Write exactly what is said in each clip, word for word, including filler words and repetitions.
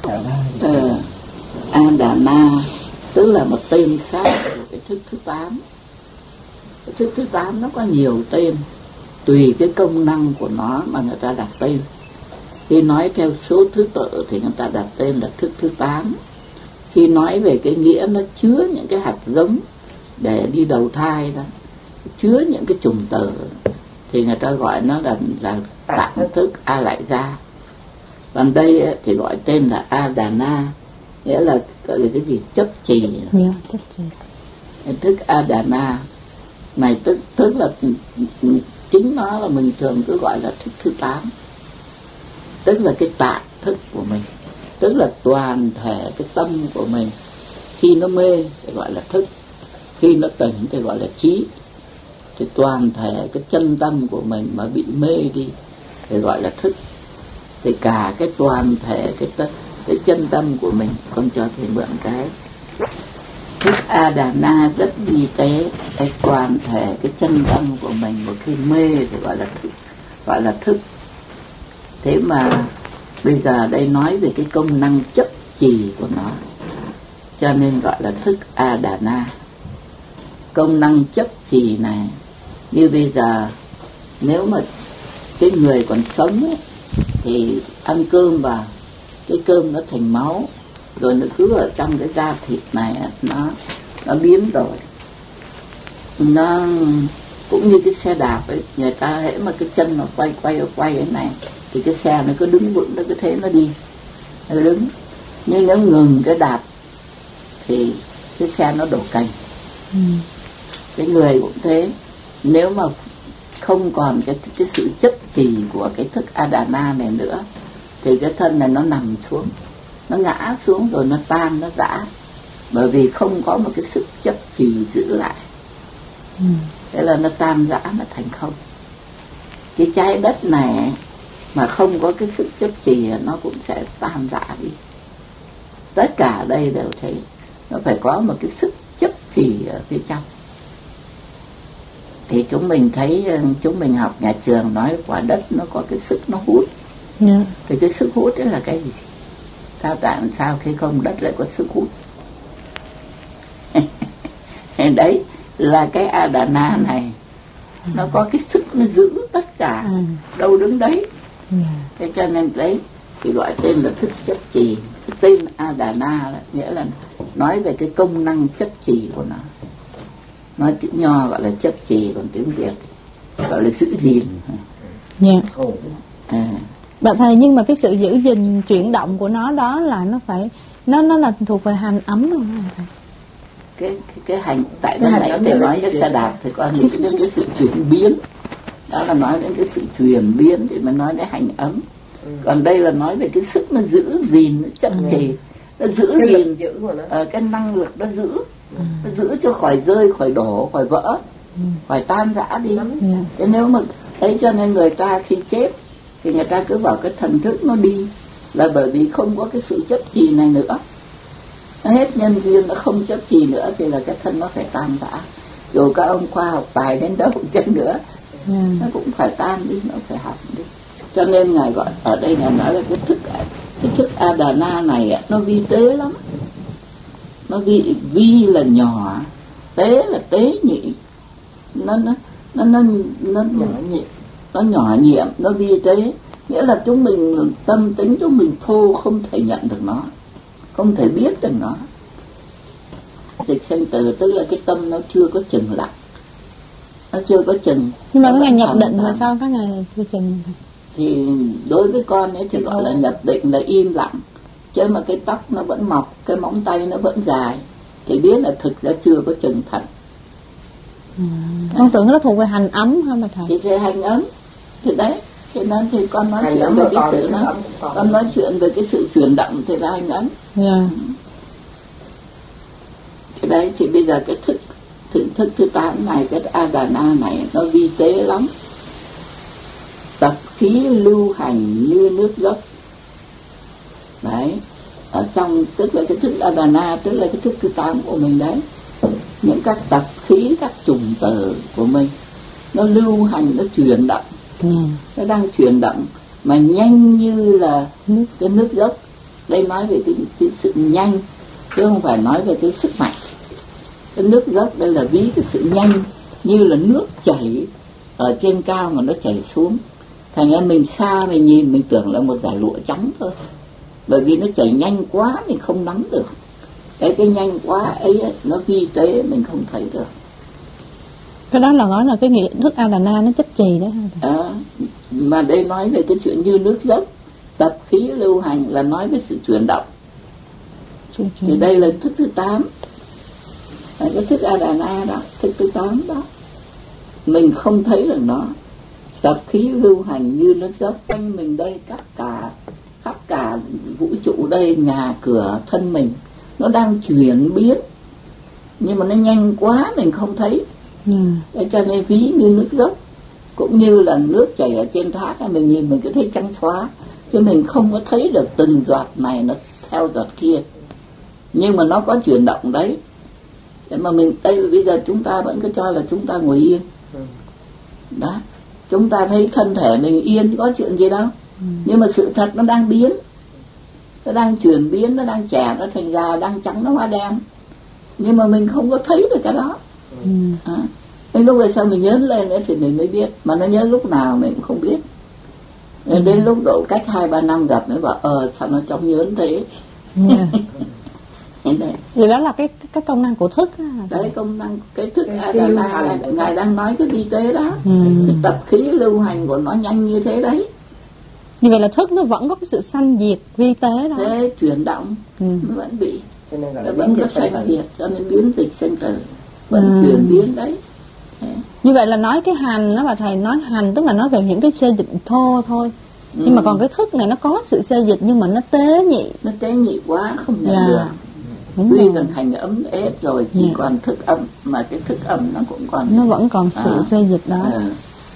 ờ, Adana tức là một tên khác của cái thức thứ tám. Cái thức thứ tám nó có nhiều tên, tùy cái công năng của nó mà người ta đặt tên. Khi nói theo số thứ tự thì người ta đặt tên là thức thứ tám. Khi nói về cái nghĩa nó chứa những cái hạt giống để đi đầu thai đó, chứa những cái chủng tử, thì người ta gọi nó là, là tạng thức A Lại Gia. Còn đây thì gọi tên là Adana, nghĩa là gọi là cái gì chấp trì. Yeah, chấp trì. Thức Adana này tức tức là chính nó là mình thường cứ gọi là thức thứ tám, tức là cái tạng thức của mình, tức là toàn thể cái tâm của mình. Khi nó mê thì gọi là thức, khi nó tỉnh thì gọi là trí. Thì toàn thể cái chân tâm của mình mà bị mê đi thì gọi là thức. Thì cả cái toàn thể cái, t- cái chân tâm của mình, con cho thầy mượn cái thức Adana rất vi tế. Cái toàn thể cái chân tâm của mình một khi mê thì gọi là thức, gọi là thức. Thế mà bây giờ đây nói về cái công năng chấp trì của nó, cho nên gọi là thức Adana. Công năng chấp trì này, như bây giờ nếu mà cái người còn sống ấy, thì ăn cơm vào, cái cơm nó thành máu, rồi nó cứ ở trong cái da thịt này, nó nó biến đổi. Nó cũng như cái xe đạp ấy, người ta hễ mà cái chân nó quay quay quay cái này thì cái xe nó cứ đứng vững, nó cứ thế nó đi, nó đứng. Nhưng nếu ngừng cái đạp thì cái xe nó đổ cành. ừ. Cái người cũng thế, nếu mà không còn cái, cái sự chấp trì của cái thức Adana này nữa thì cái thân này nó nằm xuống, nó ngã xuống rồi nó tan, nó rã, bởi vì không có một cái sự chấp trì giữ lại. ừ. Thế là nó tan rã, nó thành không. Cái trái đất này mà không có cái sự chấp trì nó cũng sẽ tan rã đi. Tất cả đây đều thấy nó phải có một cái sức chấp trì ở phía trong. Thì chúng mình thấy, chúng mình học nhà trường nói quả đất nó có cái sức nó hút. yeah. Thì cái sức hút đấy là cái gì? Sao tại sao khi không đất lại có sức hút? Đấy là cái Adana này, nó có cái sức nó giữ tất cả, đâu đứng đấy. Thế cho nên đấy thì gọi tên là thức chấp trì. Cái tên Adana là, nghĩa là nói về cái công năng chấp trì của nó. Nói chữ Nho gọi là chấp trì, còn tiếng Việt gọi là giữ gìn. yeah. à. Bạn thầy, nhưng mà cái sự giữ gìn chuyển động của nó đó là nó phải nó nó là thuộc về hành ấm đúng không thầy? Cái cái, cái hành tại cái nãy thầy nói cái xe đạp thì có nghĩ đến cái sự chuyển biến, đó là nói đến cái sự chuyển biến thì mình nói đến hành ấm. ừ. Còn đây là nói về cái sức nó giữ gìn, nó chấp trì, nó giữ cái gìn ờ, cái năng lực nó giữ, ừ. nó giữ cho khỏi rơi, khỏi đổ, khỏi vỡ, ừ. khỏi tan rã đi. ừ. Thế nếu mà đấy, cho nên người ta khi chết thì người ta cứ bảo cái thần thức nó đi, là bởi vì không có cái sự chấp trì này nữa. Nó hết nhân duyên, nó không chấp trì nữa thì là cái thân nó phải tan rã. Dù các ông khoa học tài đến đâu chân nữa, ừ. nó cũng phải tan đi, nó phải học đi. Cho nên ngài gọi ở đây ngài nói là cái thức cái thức Adana này nó vi tế lắm. Nó vi vi là nhỏ, tế là tế nhị. Nó nó nó nó nó nhỏ nhiệm, nó nhỏ nhiệm, nó vi tế. Nghĩa là chúng mình tâm tính chúng mình thô không thể nhận được nó, không thể biết được nó. Dịch sinh tử tức là cái tâm nó chưa có chừng lặng, nó chưa có chừng. Nhưng mà cái ngày nhập định là sao? Các ngày chưa chừng thì đối với con ấy thì gọi là nhập định là im lặng. Chứ mà cái tóc nó vẫn mọc, cái móng tay nó vẫn dài thì biết là thực ra chưa có chừng thật. à, Con tưởng nó thuộc về hành ấm hả mà thầy? Thì thế hành ấm thì đấy, thì nên thì con nói hành chuyện về cái sự nó, con nói chuyện về cái sự chuyển động thì là hành ấm. yeah. Thì đấy, thì bây giờ cái thức thức, thức thứ tám này, cái Adana này nó vi tế lắm. Tập khí lưu hành như nước dốc. Đấy, ở trong tức là cái thức Adana, tức là cái thức thứ tám của mình đấy. Những các tập khí, các chủng tử của mình nó lưu hành, nó chuyển động. ừ. Nó đang chuyển động mà nhanh như là nước, cái nước dốc. Đây nói về cái, cái sự nhanh, chứ không phải nói về cái sức mạnh. Cái nước dốc đây là ví cái sự nhanh, như là nước chảy ở trên cao mà nó chảy xuống. Thành ra mình xa mình nhìn mình tưởng là một dải lụa trắng thôi, bởi vì nó chảy nhanh quá mình không nắm được. Cái cái nhanh quá ấy, ấy nó vi tế mình không thấy được. Cái đó là nói là cái nghĩa thức Adana nó chấp trì đấy hả? À, mà đây nói về cái chuyện như nước dốc, tập khí lưu hành là nói về sự chuyển động. Chuyển chuyển. Thì đây là thức thứ tám, là cái thức Adana đó, thức thứ tám đó. Mình không thấy được nó. Tập khí lưu hành như nước dốc quanh mình đây, tất cả khắp cả vũ trụ đây, nhà cửa thân mình nó đang chuyển biến, nhưng mà nó nhanh quá mình không thấy. Ừ. Để cho nên ví như nước dốc, cũng như là nước chảy ở trên thác, mình nhìn mình cứ thấy trắng xóa, chứ mình không có thấy được từng giọt này nó theo giọt kia, nhưng mà nó có chuyển động đấy. Để mà mình đây bây giờ chúng ta vẫn cứ cho là chúng ta ngồi yên. Ừ. Đó, chúng ta thấy thân thể mình yên có chuyện gì đâu. Ừ. Nhưng mà sự thật nó đang biến, nó đang chuyển biến, nó đang trẻ, nó thành già, đang trắng, nó hóa đen, nhưng mà mình không có thấy được cái đó. Ừ. À, đến lúc về sau mình nhớ lên nữa thì mình mới biết, mà nó nhớ lúc nào mình cũng không biết. Nên đến lúc độ cách hai ba năm gặp mới bảo ờ sao nó trong nhớ thế. Yeah. Vì đó là cái cái công năng của thức. Đấy, công năng cái thức Adana, ngài đang nói cái vi tế đó. Ừ. Cái tập khí lưu hành của nó nhanh như thế đấy. Như vậy là thức nó vẫn có cái sự sanh diệt vi tế đó. Thế chuyển động. Ừ. Nó vẫn bị, nó vẫn có sanh diệt, cho nên biến dịch sanh tử vẫn ừ. chuyển biến đấy. Thế. Như vậy là nói cái hành đó, mà thầy nói hành tức là nói về những cái xê dịch thô thôi. Ừ. Nhưng mà còn cái thức này nó có sự xê dịch nhưng mà nó tế nhị. Nó tế nhị quá không nhận yeah. được. Đúng tuy gần hành ấm ép rồi chỉ yeah. còn thức âm, mà cái thức âm nó cũng còn, nó vẫn còn sự à, xê dịch đó. À.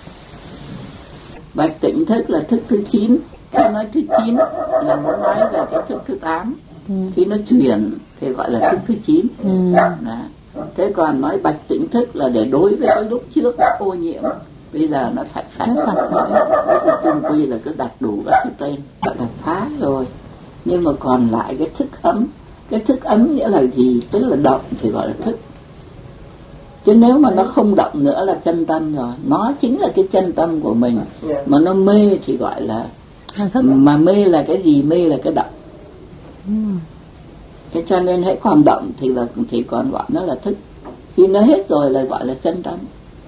Bạch tịnh thức là thức thứ chín. Khi nói thứ chín là muốn nói về cái thức thứ tám. Ừ. Khi nó chuyển thì gọi là thức thứ chín. Ừ. Thế còn nói bạch tịnh thức là để đối với cái lúc trước ô nhiễm, bây giờ nó sạch sạch, nó sạch rồi. Cái chung quy là cứ đặt đủ các thứ tên, gọi là phá rồi. Nhưng mà còn lại cái thức ấm. Cái thức ấm nghĩa là gì? Tức là động thì gọi là thức. Chứ nếu mà nó không động nữa là chân tâm rồi. Nó chính là cái chân tâm của mình. Mà nó mê thì gọi là thức. Mà mê là cái gì? Mê là cái động. Thế cho nên hãy còn động thì là thì còn gọi nó là thức. Khi nó hết rồi là gọi là chân tâm.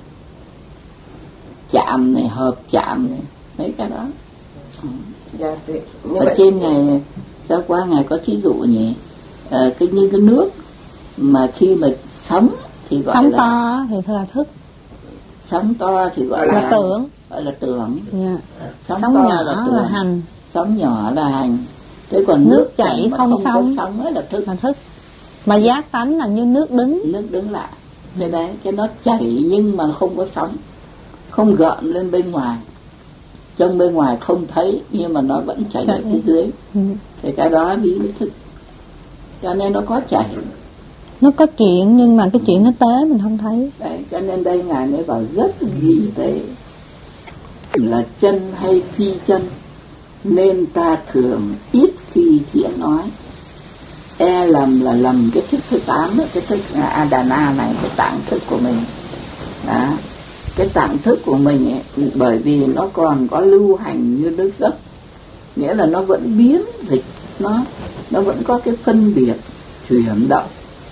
Chạm này, hợp chạm này, mấy cái đó. Ừ. Ở trên ngày sao qua ngày có thí dụ nhỉ? À, cái như cái nước mà khi mà sóng thì gọi sóng là to thì thật là thức. Sóng to thì gọi là, là tưởng, gọi là tưởng. Yeah. Sóng, sóng to nhỏ là, là hành. Sóng nhỏ là hành. Thế còn nước, nước chảy không, không sóng, sóng ấy là thức. Là thức. Mà giác tánh là như nước đứng. Nước đứng lại. Thế đấy, cái nó chảy nhưng mà không có sóng, không gợn lên bên ngoài. Trong bên ngoài không thấy nhưng mà nó vẫn chảy ở phía dưới. Ừ. Thì cái đó ví với thức. Cho nên nó có chảy, nó có chuyện, nhưng mà cái chuyện nó tế mình không thấy. Đấy, cho nên đây ngài mới bảo rất vi tế, là chân hay phi chân, nên ta thường ít khi diễn nói. E lầm là lầm cái thức thứ tám đó, cái thức Adana này, cái tạng thức của mình đó. Cái tạng thức của mình ấy, bởi vì nó còn có lưu hành như nước dốc, nghĩa là nó vẫn biến dịch, nó nó vẫn có cái phân biệt chuyển động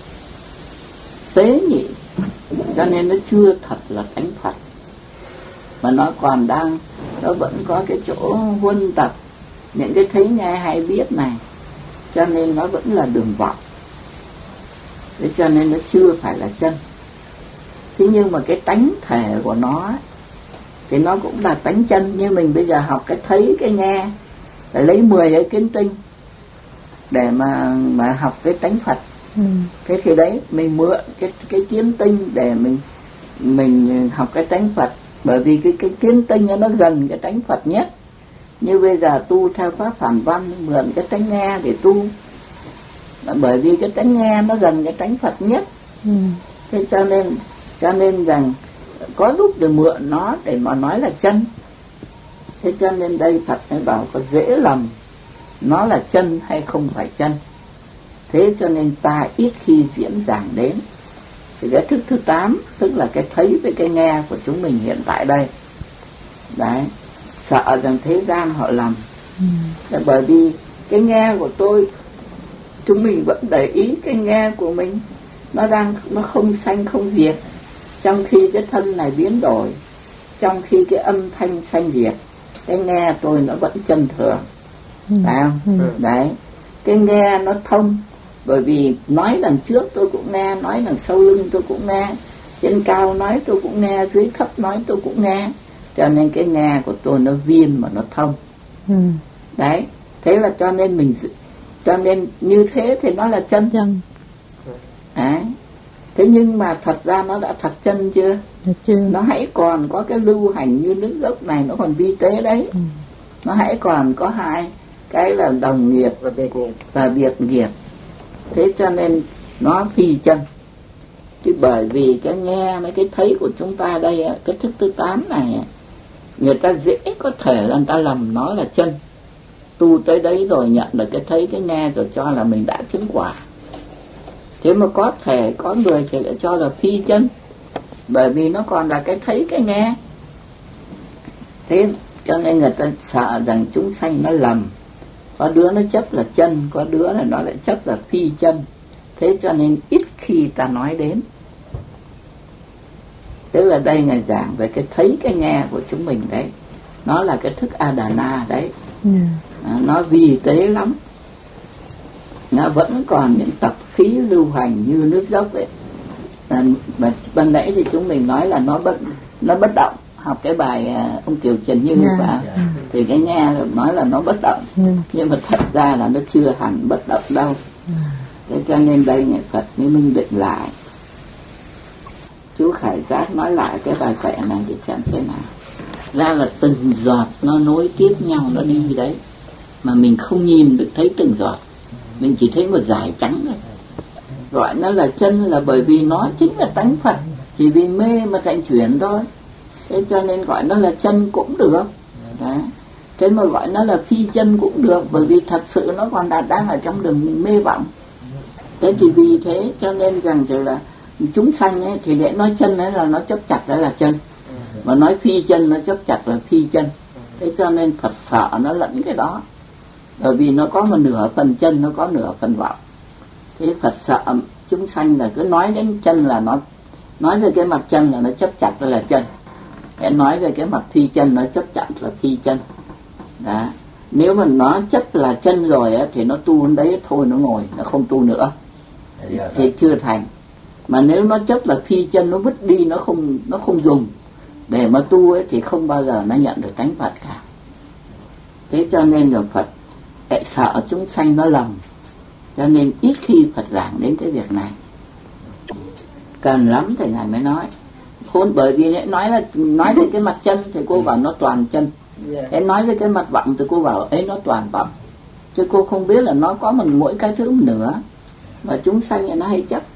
tế nhị, cho nên nó chưa thật là tánh Phật, mà nó còn đang, nó vẫn có cái chỗ huân tập những cái thấy nghe hay biết này, cho nên nó vẫn là đường vọng. Thế cho nên nó chưa phải là chân. Thế nhưng mà cái tánh thể của nó ấy, thì nó cũng là tánh chân. Như mình bây giờ học cái thấy cái nghe, phải lấy mười cái kiến tinh để mà mà học cái tánh Phật. Ừ. Thế thì đấy mình mượn cái cái kiến tinh để mình mình học cái tánh Phật, bởi vì cái cái kiến tinh nó gần cái tánh Phật nhất. Như bây giờ tu theo pháp phản văn, mượn cái tánh nghe để tu, bởi vì cái tánh nghe nó gần cái tánh Phật nhất. Ừ. Thế cho nên cho nên rằng có lúc để mượn nó để mà nói là chân. Thế cho nên đây Phật mới bảo có dễ lầm nó là chân hay không phải chân. Thế cho nên ta ít khi diễn giảng đến. Thì cái thức thứ tám, tức là cái thấy với cái nghe của chúng mình hiện tại đây. Đấy, sợ rằng thế gian họ lầm. Ừ. Là bởi vì cái nghe của tôi, chúng mình vẫn để ý cái nghe của mình, nó đang nó không sanh không diệt, trong khi cái thân này biến đổi, trong khi cái âm thanh sanh diệt, cái nghe tôi nó vẫn chân thường. Ừ. Phải không? Ừ. Đấy, cái nghe nó thông, bởi vì nói đằng trước tôi cũng nghe, nói đằng sau lưng tôi cũng nghe, trên cao nói tôi cũng nghe, dưới thấp nói tôi cũng nghe, cho nên cái nghe của tôi nó viên mà nó thông. Ừ. Đấy, thế là cho nên mình, cho nên như thế thì nó là chân. Chân. Đấy. Thế nhưng mà thật ra nó đã thật chân chưa? Chưa. Nó hãy còn có cái lưu hành như nước dốc này, nó còn vi tế đấy. Ừ. Nó hãy còn có hai cái là đồng nghiệp và biệt, và biệt nghiệp. Thế cho nên nó phi chân. Chứ bởi vì cái nghe mấy cái thấy của chúng ta đây, cái thức thứ tám này, người ta dễ có thể là người ta lầm nó là chân. Tu tới đấy rồi nhận được cái thấy cái nghe rồi cho là mình đã chứng quả. Thế mà có thể có người thì lại cho là phi chân, bởi vì nó còn là cái thấy cái nghe. Thế cho nên người ta sợ rằng chúng sanh nó lầm. Có đứa nó chấp là chân, có đứa là nó lại chấp là phi chân. Thế cho nên ít khi ta nói đến. Tức là đây Ngài giảng về cái thấy cái nghe của chúng mình đấy. Nó là cái thức Adana đấy. Ừ. Nó vi tế lắm. Nó vẫn còn những tập khí lưu hành như nước dốc ấy. À, mà ban nãy thì chúng mình nói là nó bất, nó bất động. Học cái bài uh, ông Kiều Trần Như yeah. và yeah. thì cái nghe nói là nó bất động. Yeah. Nhưng mà thật ra là nó chưa hẳn bất động đâu. Yeah. Thế cho nên đây Ngài Phật mới minh định lại. Chú Khải Giác nói lại cái bài kệ này để xem thế nào. Ra là từng giọt nó nối tiếp nhau, nó đi đấy, mà mình không nhìn được thấy từng giọt, mình chỉ thấy một dải trắng thôi. Gọi nó là chân là bởi vì nó chính là tánh Phật, chỉ vì mê mà thành chuyển thôi. Thế cho nên gọi nó là chân cũng được. Đấy. Thế mà gọi nó là phi chân cũng được, bởi vì thật sự nó còn đang ở trong đường mê vọng. Thế thì vì thế cho nên rằng thì là chúng sanh ấy, thì để nói chân ấy là nó chấp chặt đó là chân, mà nói phi chân nó chấp chặt là phi chân. Thế cho nên Phật sợ nó lẫn cái đó, bởi vì nó có một nửa phần chân, nó có nửa phần vọng. Thế Phật sợ chúng sanh là cứ nói đến chân là nó, nói về cái mặt chân là nó chấp chặt đó là chân, hãy nói về cái mặt phi chân nó chấp chặt là phi chân. Đó. Nếu mà nó chấp là chân rồi á, thì nó tu đến đấy thôi, nó ngồi, nó không tu nữa thì chưa thành. Mà nếu nó chấp là phi chân, nó vứt đi, nó không nó không dùng để mà tu ấy, thì không bao giờ nó nhận được tánh Phật cả. Thế cho nên là Phật lại sợ chúng sanh nó lầm, cho nên ít khi Phật giảng đến cái việc này. Cần lắm thì Ngài mới nói. Khôn bởi vì nói là nói về cái mặt chân thì cô bảo nó toàn chân, thế nói về cái mặt vọng thì cô bảo ấy nó toàn vọng, chứ cô không biết là nó có một mỗi cái thứ nữa mà chúng sanh nó hay chấp.